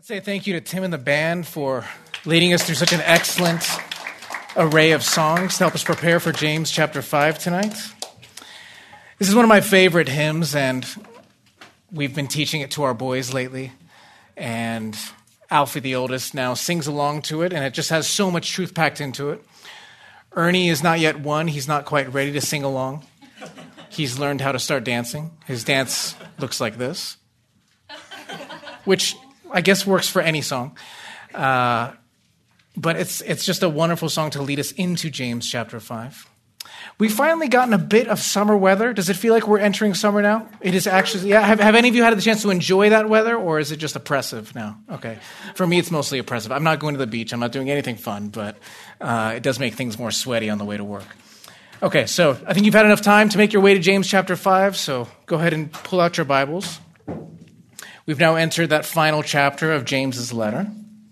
Let's say thank you to Tim and the band for leading us through such an excellent array of songs to help us prepare for James chapter 5 tonight. This is one of my favorite hymns, and we've been teaching it to our boys lately. And Alfie, the oldest, now sings along to it, and it just has so much truth packed into it. Ernie is not yet one. He's not quite ready to sing along. He's learned how to start dancing. His dance looks like this, which I guess works for any song. But it's just a wonderful song to lead us into James chapter 5. We've finally gotten a bit of summer weather. Does it feel like we're entering summer now? It is actually, yeah. Have any of you had the chance to enjoy that weather, or is it just oppressive now? Okay. For me, it's mostly oppressive. I'm not going to the beach. I'm not doing anything fun, but it does make things more sweaty on the way to work. Okay, so I think you've had enough time to make your way to James chapter 5, so go ahead and pull out your Bibles. We've now entered that final chapter of James's letter.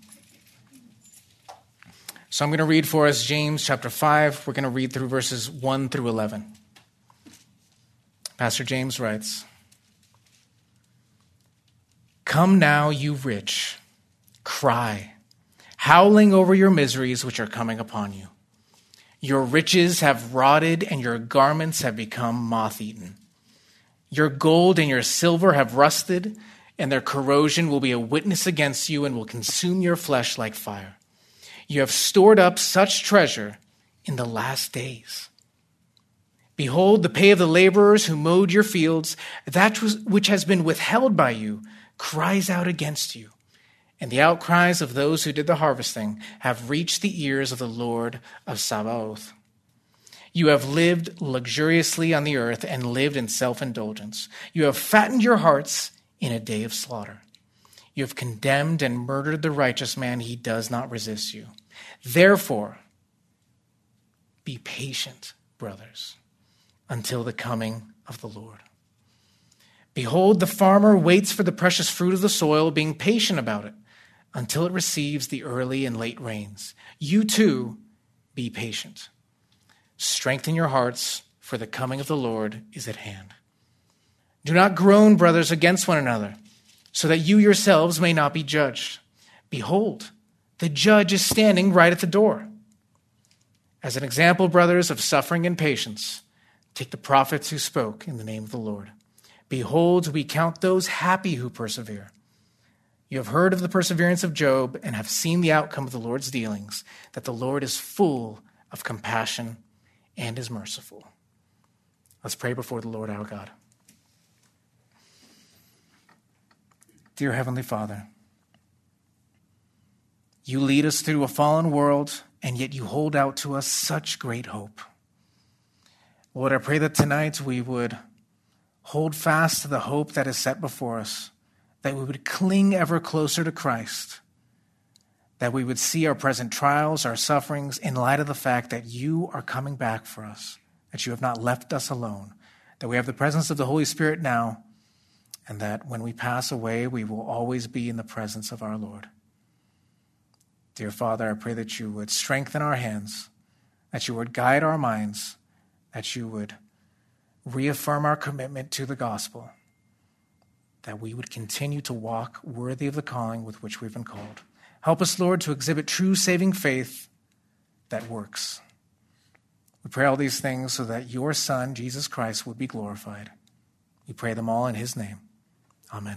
So I'm going to read for us James chapter 5. We're going to read through verses 1 through 11. Pastor James writes, "Come now, you rich, cry, howling over your miseries which are coming upon you. Your riches have rotted and your garments have become moth-eaten. Your gold and your silver have rusted, and their corrosion will be a witness against you and will consume your flesh like fire. You have stored up such treasure in the last days. Behold, the pay of the laborers who mowed your fields, that which has been withheld by you, cries out against you. And the outcries of those who did the harvesting have reached the ears of the Lord of Sabaoth. You have lived luxuriously on the earth and lived in self-indulgence. You have fattened your hearts in a day of slaughter. You have condemned and murdered the righteous man. He does not resist you. Therefore, be patient, brothers, until the coming of the Lord. Behold, the farmer waits for the precious fruit of the soil, being patient about it, until it receives the early and late rains. You too, be patient. Strengthen your hearts, for the coming of the Lord is at hand. Do not groan, brothers, against one another, so that you yourselves may not be judged. Behold, the judge is standing right at the door. As an example, brothers, of suffering and patience, take the prophets who spoke in the name of the Lord. Behold, we count those happy who persevere. You have heard of the perseverance of Job and have seen the outcome of the Lord's dealings, that the Lord is full of compassion and is merciful." Let's pray before the Lord our God. Dear Heavenly Father, you lead us through a fallen world, and yet you hold out to us such great hope. Lord, I pray that tonight we would hold fast to the hope that is set before us, that we would cling ever closer to Christ, that we would see our present trials, our sufferings, in light of the fact that you are coming back for us, that you have not left us alone, that we have the presence of the Holy Spirit now, and that when we pass away, we will always be in the presence of our Lord. Dear Father, I pray that you would strengthen our hands, that you would guide our minds, that you would reaffirm our commitment to the gospel, that we would continue to walk worthy of the calling with which we've been called. Help us, Lord, to exhibit true saving faith that works. We pray all these things so that your Son, Jesus Christ, would be glorified. We pray them all in his name. Amen.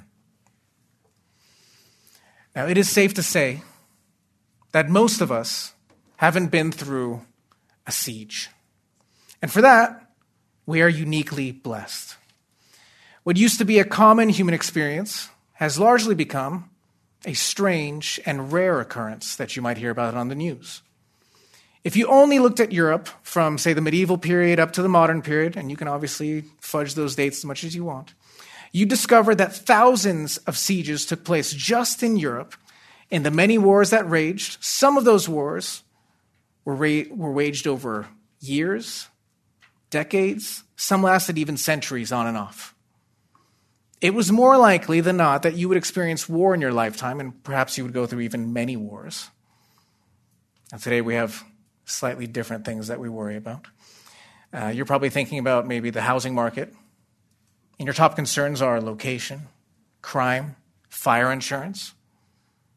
Now, it is safe to say that most of us haven't been through a siege. And for that, we are uniquely blessed. What used to be a common human experience has largely become a strange and rare occurrence that you might hear about on the news. If you only looked at Europe from, say, the medieval period up to the modern period, and you can obviously fudge those dates as much as you want, you discover that thousands of sieges took place just in Europe in the many wars that raged. Some of those wars were waged over years, decades. Some lasted even centuries on and off. It was more likely than not that you would experience war in your lifetime, and perhaps you would go through even many wars. And today we have slightly different things that we worry about. You're probably thinking about maybe the housing market. And your top concerns are location, crime, fire insurance.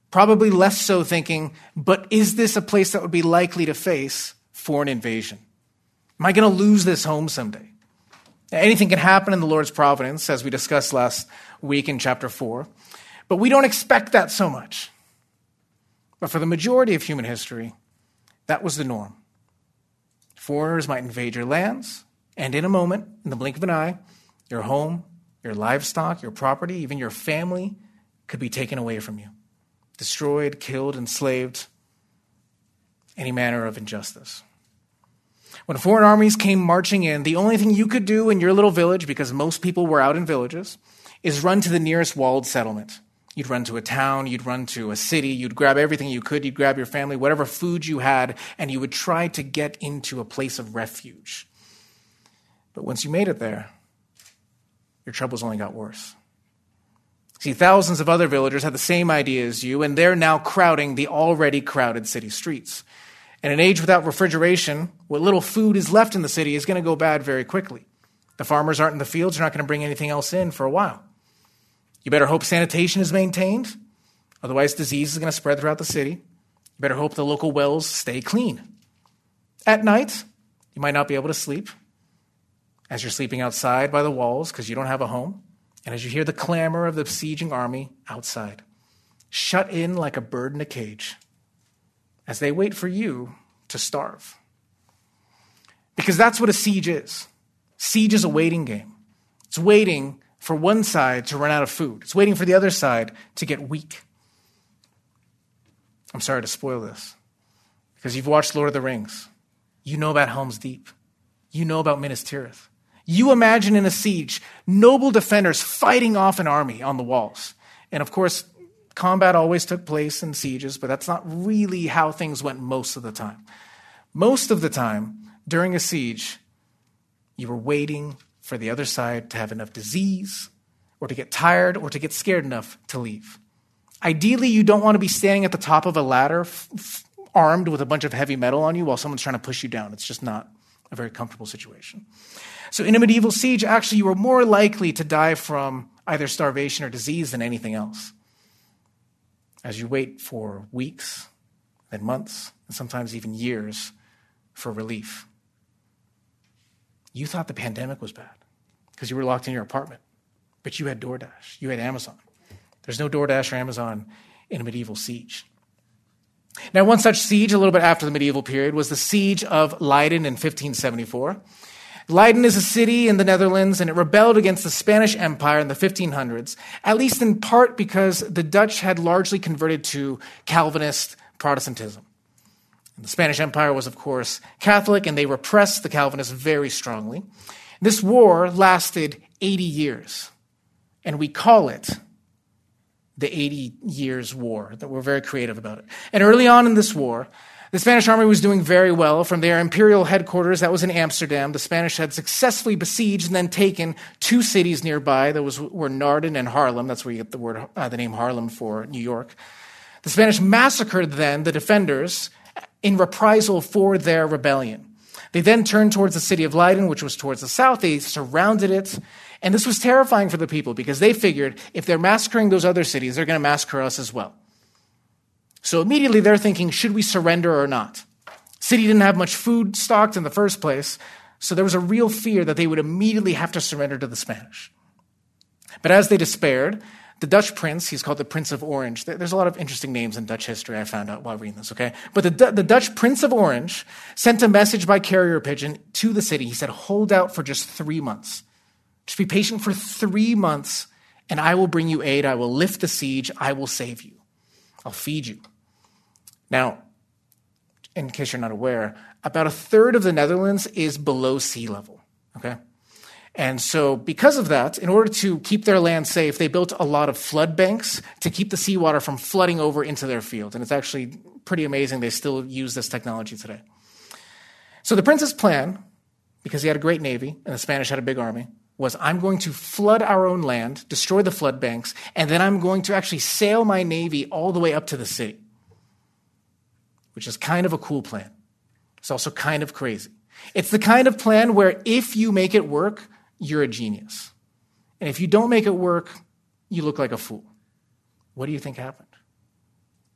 Probably less so thinking, but is this a place that would be likely to face foreign invasion? Am I going to lose this home someday? Anything can happen in the Lord's providence, as we discussed last week in chapter 4, but we don't expect that so much. But for the majority of human history, that was the norm. Foreigners might invade your lands, and in a moment, in the blink of an eye, your home, your livestock, your property, even your family could be taken away from you. Destroyed, killed, enslaved, any manner of injustice. When foreign armies came marching in, the only thing you could do in your little village, because most people were out in villages, is run to the nearest walled settlement. You'd run to a town, you'd run to a city, you'd grab everything you could, you'd grab your family, whatever food you had, and you would try to get into a place of refuge. But once you made it there, your troubles only got worse. See, thousands of other villagers had the same idea as you, and they're now crowding the already crowded city streets. In an age without refrigeration, what little food is left in the city is going to go bad very quickly. The farmers aren't in the fields, they're not going to bring anything else in for a while. You better hope sanitation is maintained, otherwise disease is going to spread throughout the city. You better hope the local wells stay clean. At night, you might not be able to sleep as you're sleeping outside by the walls because you don't have a home. And as you hear the clamor of the besieging army outside, shut in like a bird in a cage, as they wait for you to starve. Because that's what a siege is. Siege is a waiting game. It's waiting for one side to run out of food. It's waiting for the other side to get weak. I'm sorry to spoil this, because you've watched Lord of the Rings. You know about Helm's Deep. You know about Minas Tirith. You imagine in a siege, noble defenders fighting off an army on the walls. And of course, combat always took place in sieges, but that's not really how things went most of the time. Most of the time, during a siege, you were waiting for the other side to have enough disease, or to get tired, or to get scared enough to leave. Ideally, you don't want to be standing at the top of a ladder, armed with a bunch of heavy metal on you while someone's trying to push you down. It's just not a very comfortable situation. So in a medieval siege, actually, you were more likely to die from either starvation or disease than anything else. As you wait for weeks, then months, and sometimes even years for relief. You thought the pandemic was bad because you were locked in your apartment, but you had DoorDash, you had Amazon. There's no DoorDash or Amazon in a medieval siege. Now, one such siege a little bit after the medieval period was the siege of Leiden in 1574. Leiden is a city in the Netherlands, and it rebelled against the Spanish Empire in the 1500s, at least in part because the Dutch had largely converted to Calvinist Protestantism. And the Spanish Empire was, of course, Catholic, and they repressed the Calvinists very strongly. This war lasted 80 years, and we call it the 80 Years' War. That we're very creative about it. And early on in this war, the Spanish army was doing very well. From their imperial headquarters, that was in Amsterdam, the Spanish had successfully besieged and then taken two cities nearby. Those were Naarden and Haarlem. That's where you get the name Harlem for New York. The Spanish massacred then the defenders in reprisal for their rebellion. They then turned towards the city of Leiden, which was towards the south. They surrounded it. And this was terrifying for the people because they figured if they're massacring those other cities, they're going to massacre us as well. So immediately they're thinking, should we surrender or not? City didn't have much food stocked in the first place, so there was a real fear that they would immediately have to surrender to the Spanish. But as they despaired, the Dutch prince, he's called the Prince of Orange. There's a lot of interesting names in Dutch history I found out while reading this, okay? But the Dutch Prince of Orange sent a message by carrier pigeon to the city. He said, hold out for just 3 months. Just be patient for 3 months, and I will bring you aid. I will lift the siege. I will save you. I'll feed you. Now, in case you're not aware, about a third of the Netherlands is below sea level, okay? And so because of that, in order to keep their land safe, they built a lot of flood banks to keep the seawater from flooding over into their field. And it's actually pretty amazing they still use this technology today. So the prince's plan, because he had a great navy and the Spanish had a big army, was I'm going to flood our own land, destroy the flood banks, and then I'm going to actually sail my navy all the way up to the city, which is kind of a cool plan. It's also kind of crazy. It's the kind of plan where if you make it work, you're a genius. And if you don't make it work, you look like a fool. What do you think happened?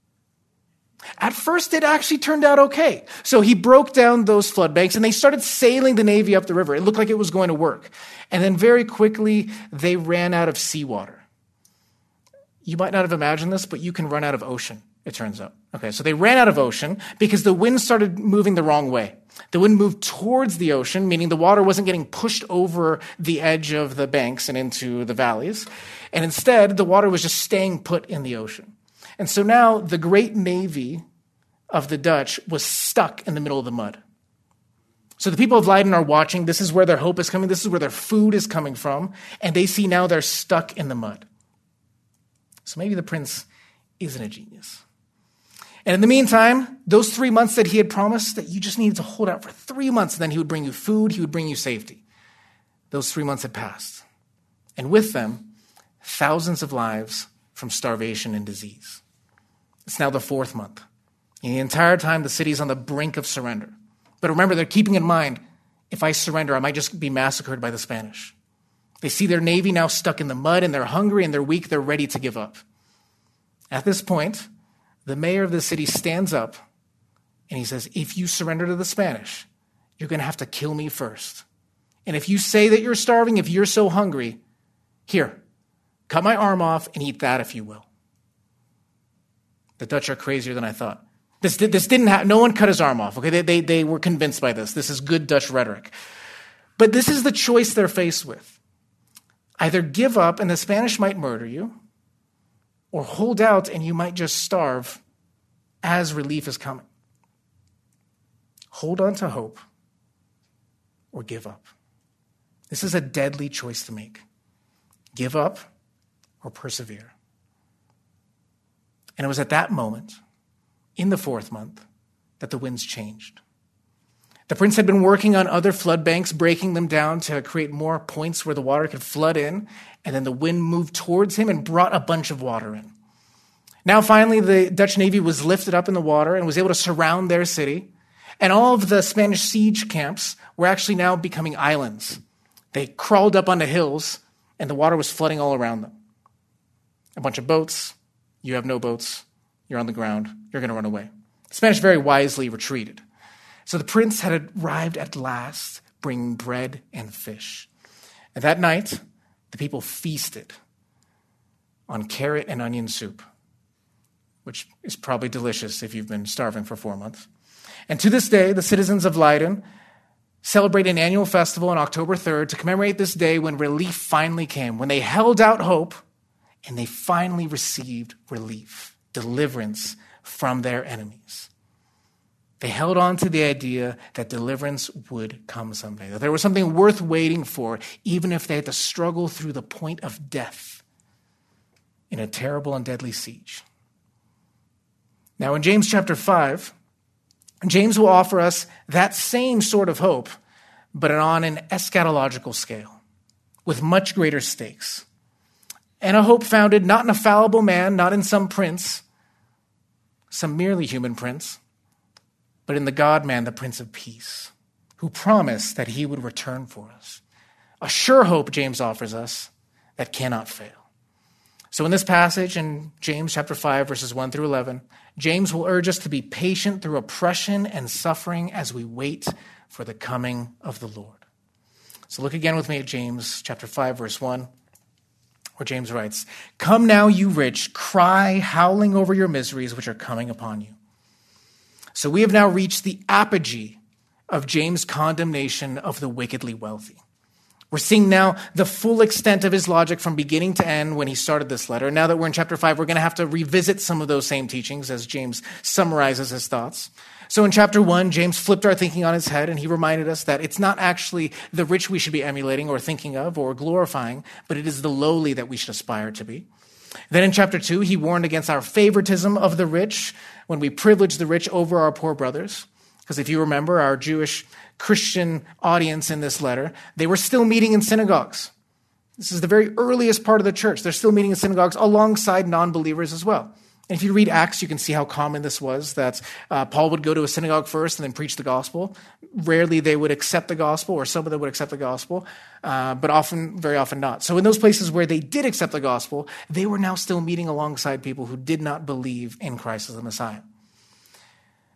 At first, it actually turned out okay. So he broke down those flood banks and they started sailing the Navy up the river. It looked like it was going to work. And then very quickly, they ran out of seawater. You might not have imagined this, but you can run out of ocean, it turns out. Okay, so they ran out of ocean because the wind started moving the wrong way. The wind moved towards the ocean, meaning the water wasn't getting pushed over the edge of the banks and into the valleys. And instead, the water was just staying put in the ocean. And so now the great navy of the Dutch was stuck in the middle of the mud. So the people of Leiden are watching. This is where their hope is coming. This is where their food is coming from. And they see now they're stuck in the mud. So maybe the prince isn't a genius. And in the meantime, those 3 months that he had promised, that you just needed to hold out for 3 months, and then he would bring you food, he would bring you safety. Those 3 months had passed. And with them, thousands of lives from starvation and disease. It's now the 4th month. And the entire time, the city's on the brink of surrender. But remember, they're keeping in mind, if I surrender, I might just be massacred by the Spanish. They see their navy now stuck in the mud, and they're hungry, and they're weak, they're ready to give up. At this point, the mayor of the city stands up, and he says, if you surrender to the Spanish, you're going to have to kill me first. And if you say that you're starving, if you're so hungry, here, cut my arm off and eat that if you will. The Dutch are crazier than I thought. This didn't happen. No one cut his arm off. Okay, they were convinced by this. This is good Dutch rhetoric. But this is the choice they're faced with. Either give up and the Spanish might murder you, or hold out and you might just starve as relief is coming. Hold on to hope or give up. This is a deadly choice to make. Give up or persevere. And it was at that moment, in the 4th month, that the winds changed. The prince had been working on other flood banks, breaking them down to create more points where the water could flood in, and then the wind moved towards him and brought a bunch of water in. Now, finally, the Dutch Navy was lifted up in the water and was able to surround their city, and all of the Spanish siege camps were actually now becoming islands. They crawled up onto hills, and the water was flooding all around them. A bunch of boats. You have no boats. You're on the ground. You're going to run away. The Spanish very wisely retreated. So the prince had arrived at last, bringing bread and fish. And that night, the people feasted on carrot and onion soup, which is probably delicious if you've been starving for 4 months. And to this day, the citizens of Leiden celebrate an annual festival on October 3rd to commemorate this day when relief finally came, when they held out hope and they finally received relief, deliverance from their enemies. They held on to the idea that deliverance would come someday, that there was something worth waiting for, even if they had to struggle through the point of death in a terrible and deadly siege. Now, in James chapter 5, James will offer us that same sort of hope, but on an eschatological scale, with much greater stakes. And a hope founded not in a fallible man, not in some prince, some merely human prince, but in the God-man, the Prince of Peace, who promised that he would return for us. A sure hope, James offers us, that cannot fail. So in this passage, in James chapter 5, verses 1 through 11, James will urge us to be patient through oppression and suffering as we wait for the coming of the Lord. So look again with me at James chapter 5, verse 1, where James writes, "Come now, you rich, cry, howling over your miseries which are coming upon you." So we have now reached the apogee of James' condemnation of the wickedly wealthy. We're seeing now the full extent of his logic from beginning to end when he started this letter. Now that we're in chapter 5, we're going to have to revisit some of those same teachings as James summarizes his thoughts. So in chapter 1, James flipped our thinking on its head, and he reminded us that it's not actually the rich we should be emulating or thinking of or glorifying, but it is the lowly that we should aspire to be. Then in chapter 2, he warned against our favoritism of the rich when we privilege the rich over our poor brothers. Because if you remember, our Jewish Christian audience in this letter, they were still meeting in synagogues. This is the very earliest part of the church. They're still meeting in synagogues alongside non-believers as well. And if you read Acts, you can see how common this was, that Paul would go to a synagogue first and then preach the gospel. Rarely they would accept the gospel, or some of them would accept the gospel, but very often not. So in those places where they did accept the gospel, they were now still meeting alongside people who did not believe in Christ as the Messiah.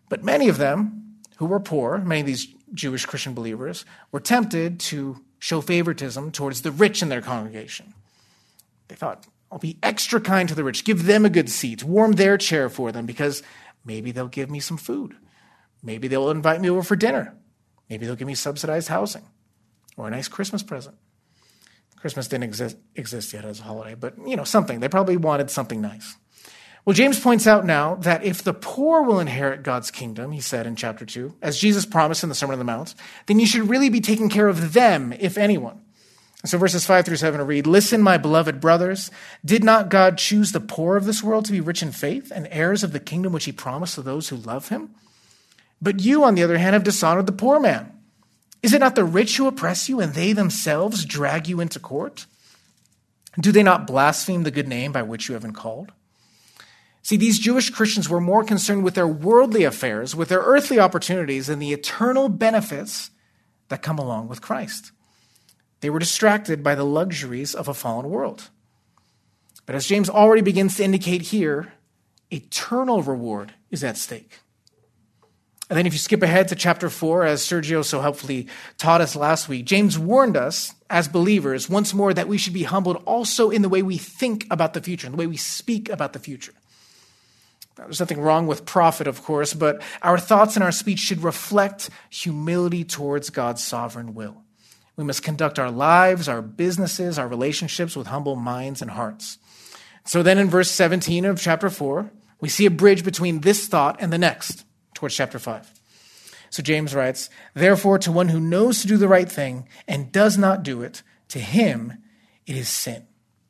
But many of them who were poor, many of these Jewish Christian believers, were tempted to show favoritism towards the rich in their congregation. They thought, I'll be extra kind to the rich, give them a good seat, warm their chair for them, because maybe they'll give me some food. Maybe they'll invite me over for dinner. Maybe they'll give me subsidized housing or a nice Christmas present. Christmas didn't exist yet as a holiday, but something. They probably wanted something nice. Well, James points out now that if the poor will inherit God's kingdom, he said in chapter 2, as Jesus promised in the Sermon on the Mount, then you should really be taking care of them, if anyone. And so verses 5 through 7 read, "Listen, my beloved brothers, did not God choose the poor of this world to be rich in faith and heirs of the kingdom which he promised to those who love him? But you, on the other hand, have dishonored the poor man. Is it not the rich who oppress you and they themselves drag you into court? Do they not blaspheme the good name by which you have been called?" See, these Jewish Christians were more concerned with their worldly affairs, with their earthly opportunities, and the eternal benefits that come along with Christ. They were distracted by the luxuries of a fallen world. But as James already begins to indicate here, eternal reward is at stake. And then if you skip ahead to chapter 4, as Sergio so helpfully taught us last week, James warned us as believers once more that we should be humbled also in the way we think about the future, in the way we speak about the future. Now, there's nothing wrong with profit, of course, but our thoughts and our speech should reflect humility towards God's sovereign will. We must conduct our lives, our businesses, our relationships with humble minds and hearts. So then in verse 17 of chapter 4, we see a bridge between this thought and the next, towards chapter 5. So James writes, "Therefore, to one who knows to do the right thing and does not do it, to him it is sin."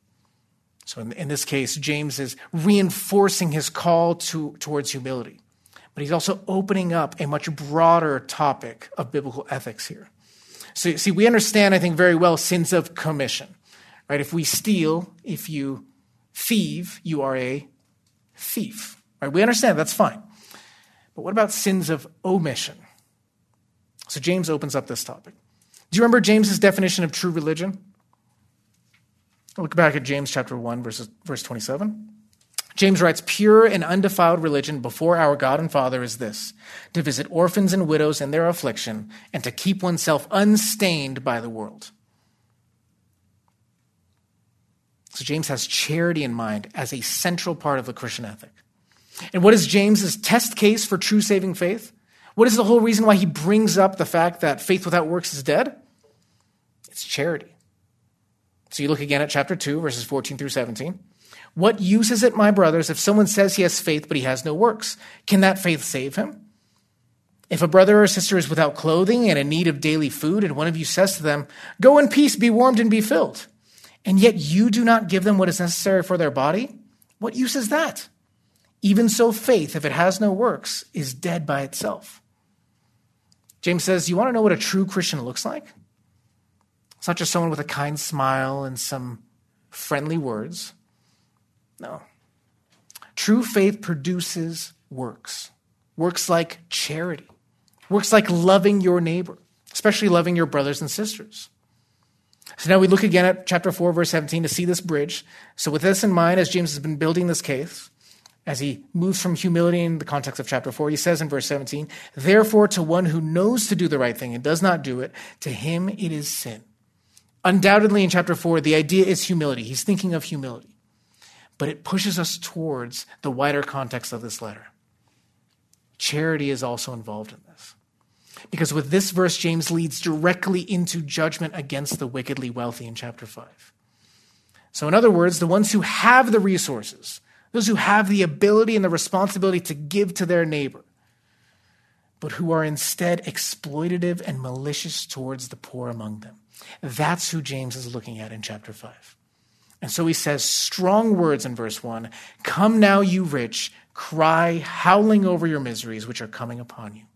So in this case, James is reinforcing his call towards humility. But he's also opening up a much broader topic of biblical ethics here. So see, we understand, I think, very well sins of commission, right? If we steal, if you thieve, you are a thief, right? We understand, that's fine. But what about sins of omission? So James opens up this topic. Do you remember James's definition of true religion? Look back at James chapter 1, verse 27. James writes, "Pure and undefiled religion before our God and Father is this, to visit orphans and widows in their affliction and to keep oneself unstained by the world." So James has charity in mind as a central part of the Christian ethic. And what is James's test case for true saving faith? What is the whole reason why he brings up the fact that faith without works is dead? It's charity. So you look again at chapter 2, verses 14 through 17. "What use is it, my brothers, if someone says he has faith but he has no works? Can that faith save him? If a brother or sister is without clothing and in need of daily food, and one of you says to them, 'Go in peace, be warmed and be filled,' and yet you do not give them what is necessary for their body, what use is that? Even so, faith, if it has no works, is dead by itself." James says, you want to know what a true Christian looks like? It's not just someone with a kind smile and some friendly words. No. True faith produces works. Works like charity. Works like loving your neighbor, especially loving your brothers and sisters. So now we look again at chapter 4, verse 17 to see this bridge. So with this in mind, as James has been building this case, as he moves from humility in the context of chapter 4, he says in verse 17, "Therefore, to one who knows to do the right thing and does not do it, to him it is sin." Undoubtedly, in chapter 4, the idea is humility. He's thinking of humility. But it pushes us towards the wider context of this letter. Charity is also involved in this. Because with this verse, James leads directly into judgment against the wickedly wealthy in chapter 5. So in other words, the ones who have the resources, those who have the ability and the responsibility to give to their neighbor, but who are instead exploitative and malicious towards the poor among them. That's who James is looking at in chapter 5. And so he says strong words in verse 1, "Come now, you rich, cry, howling over your miseries which are coming upon you."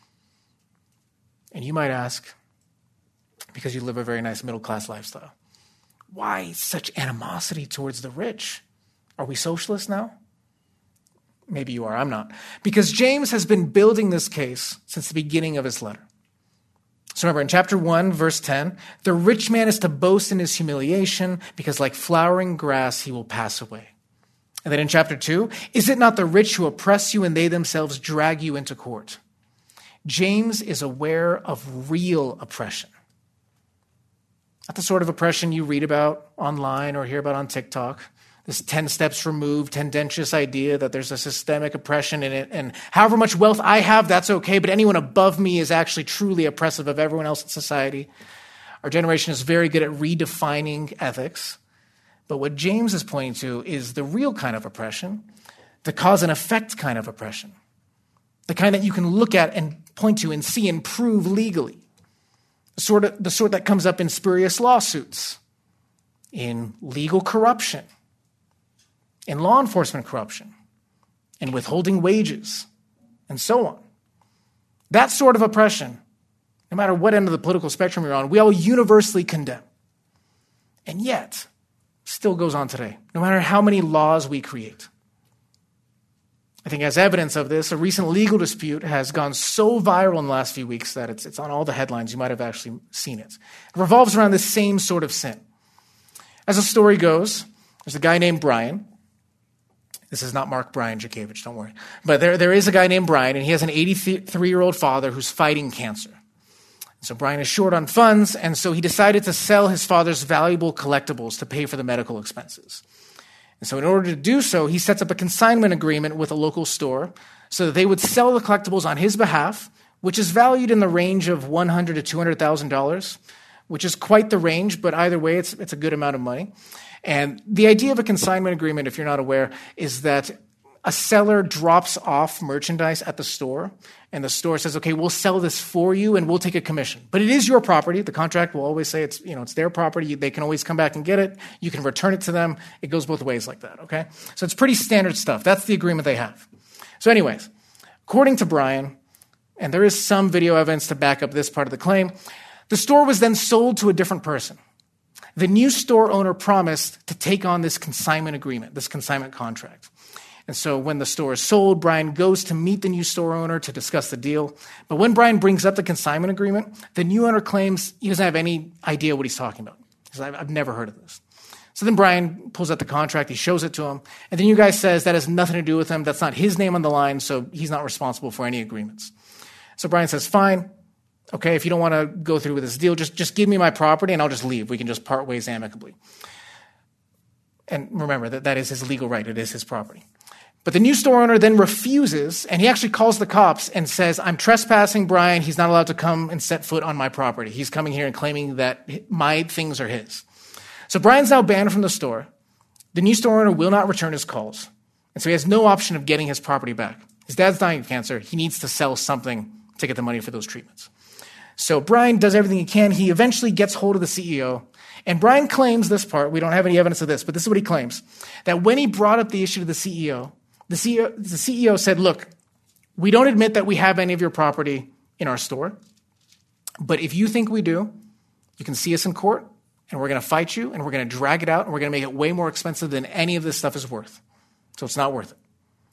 And you might ask, because you live a very nice middle-class lifestyle, why such animosity towards the rich? Are we socialists now? Maybe you are, I'm not. Because James has been building this case since the beginning of his letter. So remember, in chapter 1, verse 10, the rich man is to boast in his humiliation because like flowering grass, he will pass away. And then in chapter 2, is it not the rich who oppress you and they themselves drag you into court? James is aware of real oppression. Not the sort of oppression you read about online or hear about on TikTok. This 10 steps removed, tendentious idea that there's a systemic oppression in it, and however much wealth I have, that's okay, but anyone above me is actually truly oppressive of everyone else in society. Our generation is very good at redefining ethics. But what James is pointing to is the real kind of oppression, the cause and effect kind of oppression, the kind that you can look at and point to and see and prove legally, the sort that comes up in spurious lawsuits, in legal corruption, in law enforcement corruption, in withholding wages, and so on. That sort of oppression, no matter what end of the political spectrum you're on, we all universally condemn. And yet, still goes on today, no matter how many laws we create. I think as evidence of this, a recent legal dispute has gone so viral in the last few weeks that it's on all the headlines. You might have actually seen it. It revolves around the same sort of sin. As the story goes, there's a guy named Brian. This is not Mark Brian Jakevich, don't worry. But there is a guy named Brian, and he has an 83-year-old father who's fighting cancer. So Brian is short on funds, and so he decided to sell his father's valuable collectibles to pay for the medical expenses. And so in order to do so, he sets up a consignment agreement with a local store so that they would sell the collectibles on his behalf, which is valued in the range of $100,000 to $200,000, which is quite the range, but either way, it's a good amount of money. And the idea of a consignment agreement, if you're not aware, is that a seller drops off merchandise at the store, and the store says, okay, we'll sell this for you and we'll take a commission. But it is your property. The contract will always say it's their property. They can always come back and get it. You can return it to them. It goes both ways like that, okay? So it's pretty standard stuff. That's the agreement they have. So anyways, according to Brian, and there is some video evidence to back up this part of the claim, the store was then sold to a different person. The new store owner promised to take on this consignment agreement, this consignment contract. And so when the store is sold, Brian goes to meet the new store owner to discuss the deal. But when Brian brings up the consignment agreement, the new owner claims he doesn't have any idea what he's talking about. He says, I've never heard of this. So then Brian pulls out the contract, he shows it to him, and the new guy says that has nothing to do with him. That's not his name on the line, so he's not responsible for any agreements. So Brian says, fine, okay, if you don't want to go through with this deal, just give me my property and I'll just leave. We can just part ways amicably. And remember, that is his legal right. It is his property. But the new store owner then refuses, and he actually calls the cops and says, I'm trespassing Brian. He's not allowed to come and set foot on my property. He's coming here and claiming that my things are his. So Brian's now banned from the store. The new store owner will not return his calls. And so he has no option of getting his property back. His dad's dying of cancer. He needs to sell something to get the money for those treatments. So Brian does everything he can. He eventually gets hold of the CEO. And Brian claims this part. We don't have any evidence of this, but this is what he claims. That when he brought up the issue to the CEO, the CEO said, look, we don't admit that we have any of your property in our store, but if you think we do, you can see us in court, and we're going to fight you, and we're going to drag it out, and we're going to make it way more expensive than any of this stuff is worth. So it's not worth it.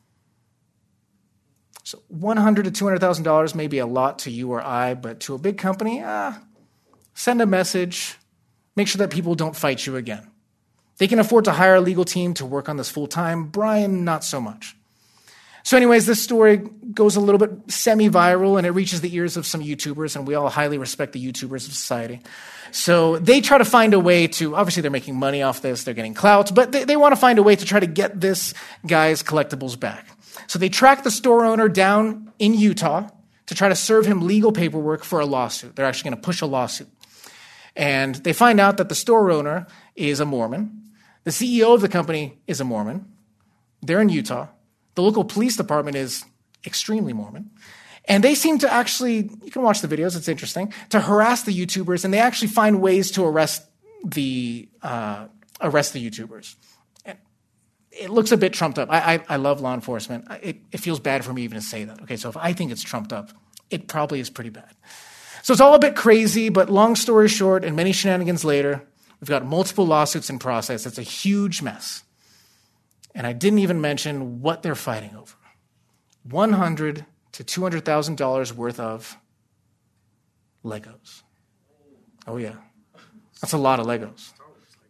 So $100,000 to $200,000 may be a lot to you or I, but to a big company, send a message, make sure that people don't fight you again. They can afford to hire a legal team to work on this full time. Brian, not so much. So anyways, this story goes a little bit semi-viral, and it reaches the ears of some YouTubers, and we all highly respect the YouTubers of society. So they try to find a way to, obviously they're making money off this, they're getting clout, but they want to find a way to try to get this guy's collectibles back. So they track the store owner down in Utah to try to serve him legal paperwork for a lawsuit. They're actually going to push a lawsuit. And they find out that the store owner is a Mormon. The CEO of the company is a Mormon. They're in Utah. The local police department is extremely Mormon. And they seem to actually, you can watch the videos, it's interesting, to harass the YouTubers, and they actually find ways to arrest the YouTubers. And it looks a bit trumped up. I love law enforcement. It feels bad for me even to say that. Okay, so if I think it's trumped up, it probably is pretty bad. So it's all a bit crazy, but long story short, and many shenanigans later, we've got multiple lawsuits in process. It's a huge mess. And I didn't even mention what they're fighting over. $100,000 to $200,000 worth of Legos. Oh, yeah. That's a lot of Legos.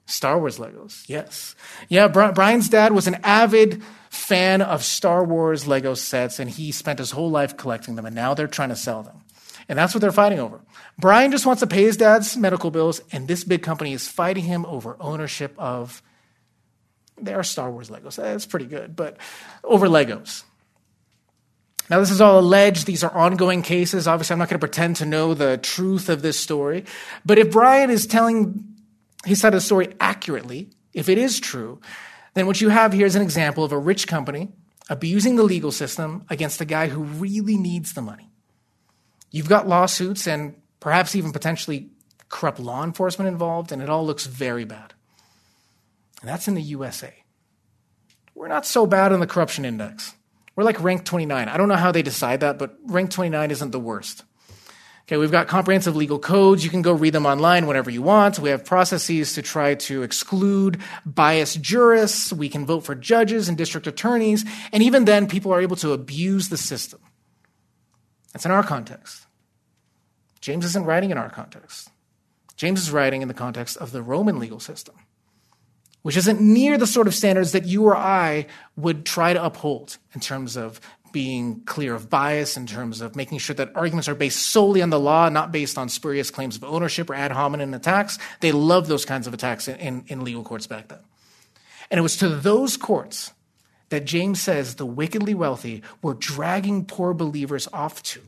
Star Wars Legos, yes. Yeah, Brian's dad was an avid fan of Star Wars Lego sets, and he spent his whole life collecting them, and now they're trying to sell them. And that's what they're fighting over. Brian just wants to pay his dad's medical bills, and this big company is fighting him over ownership of their Star Wars Legos. That's pretty good, but over Legos. Now, this is all alleged. These are ongoing cases. Obviously, I'm not going to pretend to know the truth of this story. But if Brian is telling his side of the story accurately, if it is true, then what you have here is an example of a rich company abusing the legal system against a guy who really needs the money. You've got lawsuits and perhaps even potentially corrupt law enforcement involved, and it all looks very bad. And that's in the USA. We're not so bad on the corruption index. We're like ranked 29. I don't know how they decide that, but ranked 29 isn't the worst. Okay, we've got comprehensive legal codes. You can go read them online whenever you want. We have processes to try to exclude biased jurists. We can vote for judges and district attorneys. And even then, people are able to abuse the system. That's in our context. James isn't writing in our context. James is writing in the context of the Roman legal system, which isn't near the sort of standards that you or I would try to uphold in terms of being clear of bias, in terms of making sure that arguments are based solely on the law, not based on spurious claims of ownership or ad hominem attacks. They loved those kinds of attacks in legal courts back then. And it was to those courts that James says the wickedly wealthy were dragging poor believers off to.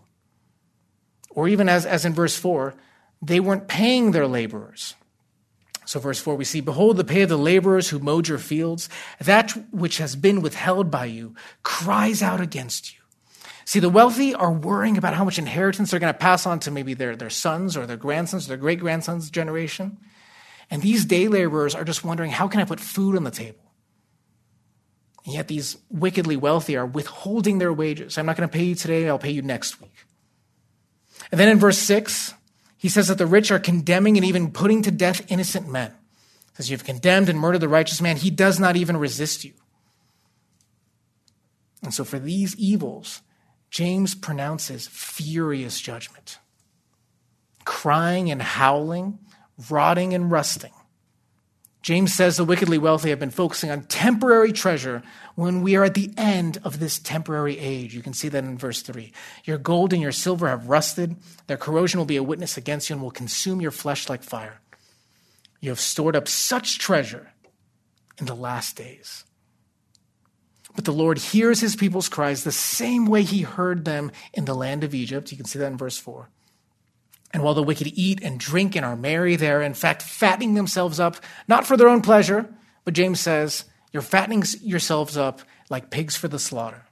Or even as in verse 4, they weren't paying their laborers. So verse 4, we see, behold, the pay of the laborers who mowed your fields, that which has been withheld by you, cries out against you. See, the wealthy are worrying about how much inheritance they're going to pass on to maybe their sons or their grandsons or their great-grandsons' generation. And these day laborers are just wondering, how can I put food on the table? And yet these wickedly wealthy are withholding their wages. I'm not going to pay you today, I'll pay you next week. And then in verse 6, he says that the rich are condemning and even putting to death innocent men. He says, you've condemned and murdered the righteous man. He does not even resist you. And so for these evils, James pronounces furious judgment. Crying and howling, rotting and rusting. James says the wickedly wealthy have been focusing on temporary treasure when we are at the end of this temporary age. You can see that in verse 3. Your gold and your silver have rusted. Their corrosion will be a witness against you and will consume your flesh like fire. You have stored up such treasure in the last days. But the Lord hears his people's cries the same way he heard them in the land of Egypt. You can see that in verse 4. And while the wicked eat and drink and are merry, they are in fact fattening themselves up, not for their own pleasure, but James says, you're fattening yourselves up like pigs for the slaughter.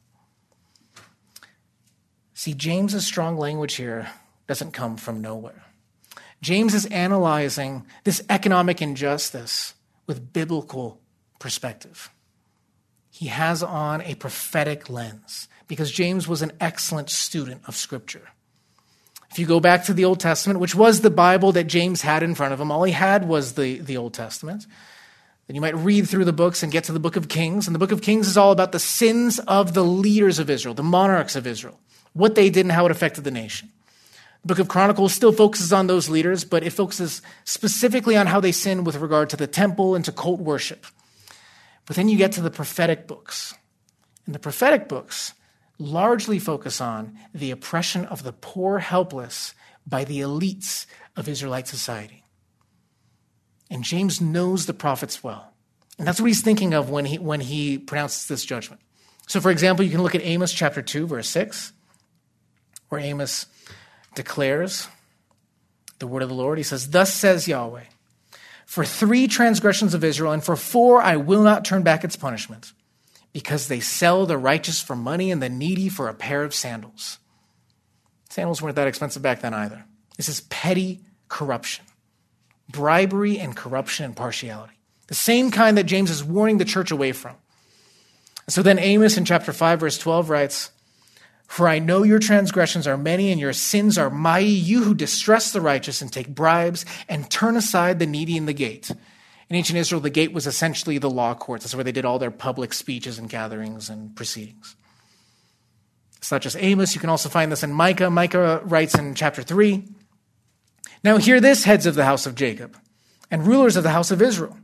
See, James's strong language here doesn't come from nowhere. James is analyzing this economic injustice with biblical perspective. He has on a prophetic lens because James was an excellent student of Scripture. If you go back to the Old Testament, which was the Bible that James had in front of him, all he had was the Old Testament. Then you might read through the books and get to the book of Kings. And the book of Kings is all about the sins of the leaders of Israel, the monarchs of Israel, what they did and how it affected the nation. The book of Chronicles still focuses on those leaders, but it focuses specifically on how they sinned with regard to the temple and to cult worship. But then you get to the prophetic books. And the prophetic books largely focus on the oppression of the poor, helpless by the elites of Israelite society. And James knows the prophets well. And that's what he's thinking of when he pronounces this judgment. So, for example, you can look at Amos chapter 2, verse 6, where Amos declares the word of the Lord. He says, thus says Yahweh, for 3 transgressions of Israel, and for 4 I will not turn back its punishment, because they sell the righteous for money and the needy for a pair of sandals. Sandals weren't that expensive back then either. This is petty corruption, bribery and corruption and partiality. The same kind that James is warning the church away from. So then Amos in chapter 5, verse 12 writes, for I know your transgressions are many and your sins are mighty, you who distress the righteous and take bribes and turn aside the needy in the gate. In ancient Israel, the gate was essentially the law courts. That's where they did all their public speeches and gatherings and proceedings. It's not just Amos. You can also find this in Micah. Micah writes in chapter 3, now hear this, heads of the house of Jacob, and rulers of the house of Israel.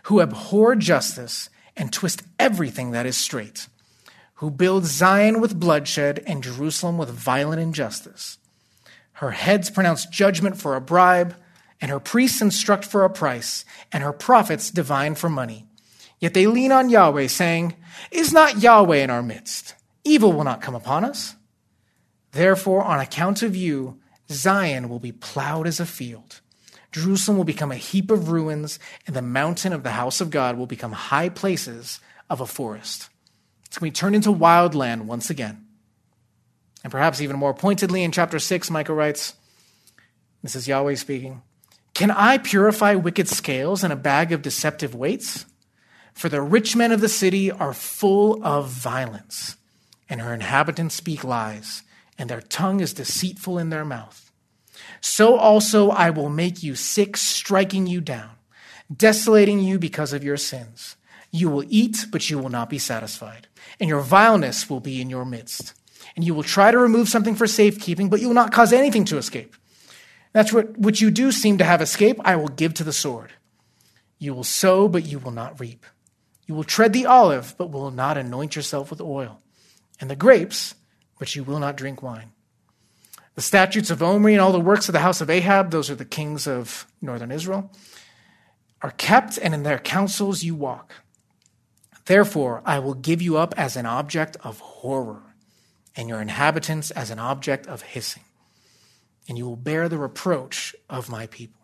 who abhor justice and twist everything that is straight, who build Zion with bloodshed and Jerusalem with violent injustice. Her heads pronounce judgment for a bribe, and her priests instruct for a price, and her prophets divine for money. Yet they lean on Yahweh, saying, Is not Yahweh in our midst? Evil will not come upon us. Therefore, on account of you, Zion will be plowed as a field. Jerusalem will become a heap of ruins, and the mountain of the house of God will become high places of a forest. It's going to be turned into wild land once again. And perhaps even more pointedly in chapter 6, Micah writes, this is Yahweh speaking, Can I purify wicked scales in a bag of deceptive weights? For the rich men of the city are full of violence, and her inhabitants speak lies, and their tongue is deceitful in their mouth. So also I will make you sick, striking you down, desolating you because of your sins. You will eat, but you will not be satisfied, and your vileness will be in your midst. And you will try to remove something for safekeeping, but you will not cause anything to escape. That's what you do seem to have escape, I will give to the sword. You will sow, but you will not reap. You will tread the olive, but will not anoint yourself with oil, and the grapes, but you will not drink wine. The statutes of Omri and all the works of the house of Ahab, those are the kings of northern Israel, are kept, and in their counsels you walk. Therefore, I will give you up as an object of horror, and your inhabitants as an object of hissing, and you will bear the reproach of my people.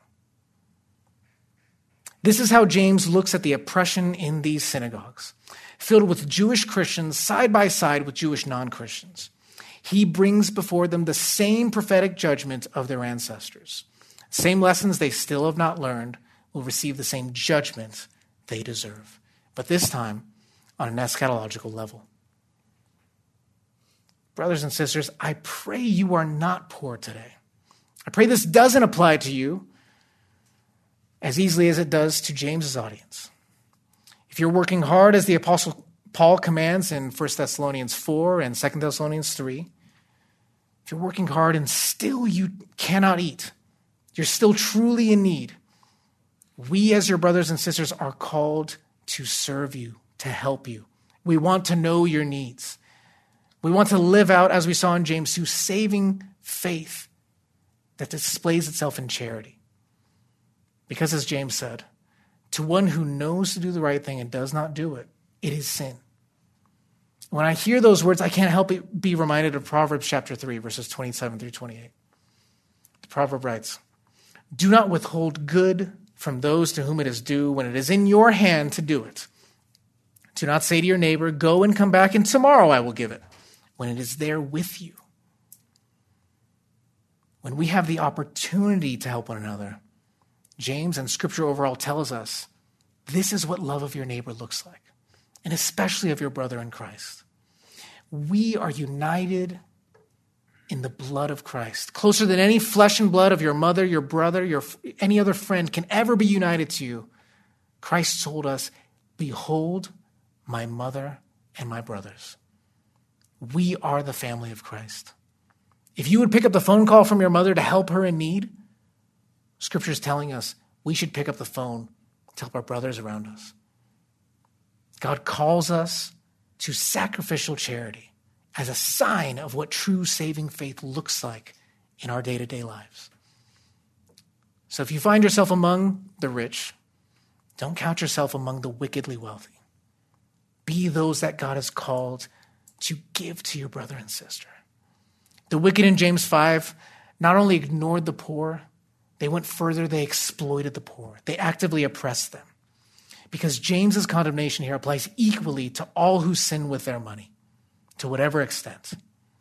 This is how James looks at the oppression in these synagogues, filled with Jewish Christians side by side with Jewish non-Christians. He brings before them the same prophetic judgment of their ancestors. Same lessons they still have not learned will receive the same judgment they deserve, but this time on an eschatological level. Brothers and sisters, I pray you are not poor today. I pray this doesn't apply to you as easily as it does to James's audience. If you're working hard, as the Apostle Paul commands in 1 Thessalonians 4 and 2 Thessalonians 3, if you're working hard and still you cannot eat, you're still truly in need, we as your brothers and sisters are called to serve you, to help you. We want to know your needs. We want to live out, as we saw in James 2, saving faith that displays itself in charity. Because as James said, to one who knows to do the right thing and does not do it, it is sin. When I hear those words, I can't help but be reminded of Proverbs chapter 3, verses 27 through 28. The proverb writes, Do not withhold good from those to whom it is due when it is in your hand to do it. Do not say to your neighbor, Go and come back, and tomorrow I will give it, when it is there with you. When we have the opportunity to help one another, James and Scripture overall tells us this is what love of your neighbor looks like, and especially of your brother in Christ. We are united in the blood of Christ, closer than any flesh and blood of your mother, your brother, any other friend can ever be united to you. Christ told us, Behold my mother and my brothers. We are the family of Christ. If you would pick up the phone call from your mother to help her in need, Scripture is telling us we should pick up the phone to help our brothers around us. God calls us to sacrificial charity as a sign of what true saving faith looks like in our day-to-day lives. So if you find yourself among the rich, don't count yourself among the wickedly wealthy. Be those that God has called to give to your brother and sister. The wicked in James 5 not only ignored the poor, they went further, they exploited the poor. They actively oppressed them. Because James's condemnation here applies equally to all who sin with their money, to whatever extent.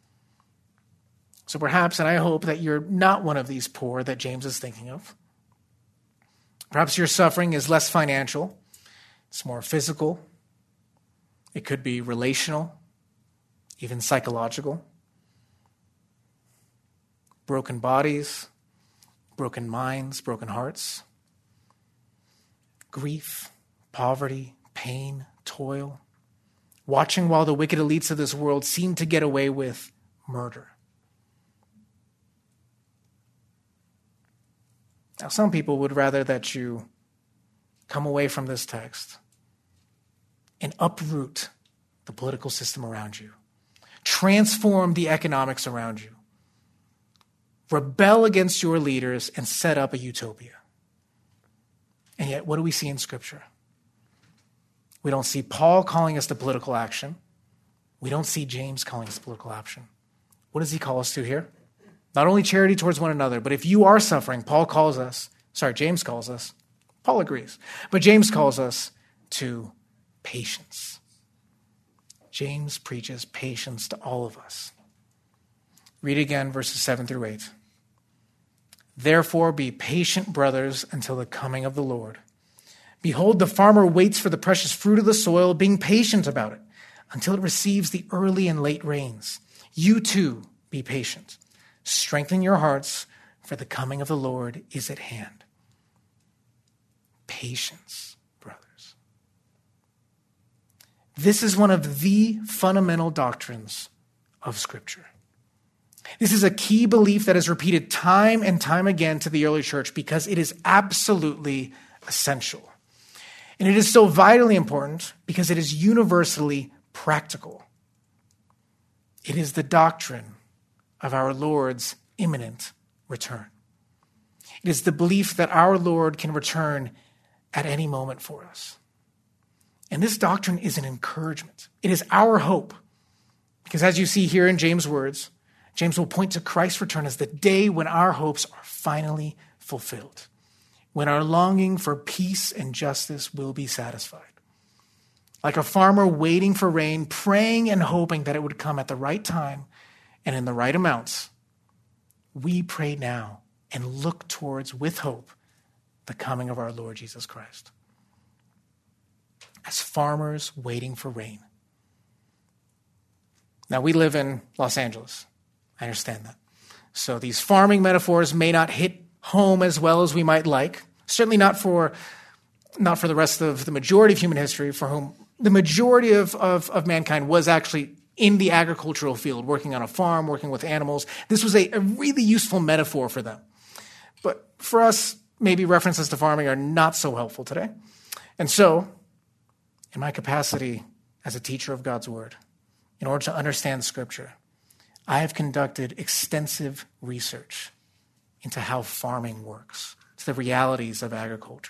So perhaps, and I hope that you're not one of these poor that James is thinking of. Perhaps your suffering is less financial. It's more physical. It could be relational, even psychological. Broken bodies, broken minds, broken hearts. Grief, poverty, pain, toil. Watching while the wicked elites of this world seem to get away with murder. Now, some people would rather that you come away from this text and uproot the political system around you. Transform the economics around you. Rebel against your leaders and set up a utopia. And yet, what do we see in Scripture? We don't see Paul calling us to political action. We don't see James calling us to political action. What does he call us to here? Not only charity towards one another, but if you are suffering, James calls us, Paul agrees, but James calls us to patience. James preaches patience to all of us. Read again verses 7 through 8. Therefore be patient, brothers, until the coming of the Lord. Behold, the farmer waits for the precious fruit of the soil, being patient about it, until it receives the early and late rains. You too be patient. Strengthen your hearts, for the coming of the Lord is at hand. Patience, brothers. This is one of the fundamental doctrines of Scripture. This is a key belief that is repeated time and time again to the early church because it is absolutely essential. And it is so vitally important because it is universally practical. It is the doctrine of our Lord's imminent return. It is the belief that our Lord can return at any moment for us. And this doctrine is an encouragement. It is our hope. Because as you see here in James' words, James will point to Christ's return as the day when our hopes are finally fulfilled, when our longing for peace and justice will be satisfied. Like a farmer waiting for rain, praying and hoping that it would come at the right time and in the right amounts, we pray now and look towards, with hope, the coming of our Lord Jesus Christ. As farmers waiting for rain. Now, we live in Los Angeles. I understand that. So these farming metaphors may not hit home as well as we might like. Certainly not for the rest of the majority of human history, for whom the majority of mankind was actually in the agricultural field, working on a farm, working with animals. This was a really useful metaphor for them. But for us, maybe references to farming are not so helpful today. And so, in my capacity as a teacher of God's Word, in order to understand Scripture, I have conducted extensive research into how farming works, to the realities of agriculture.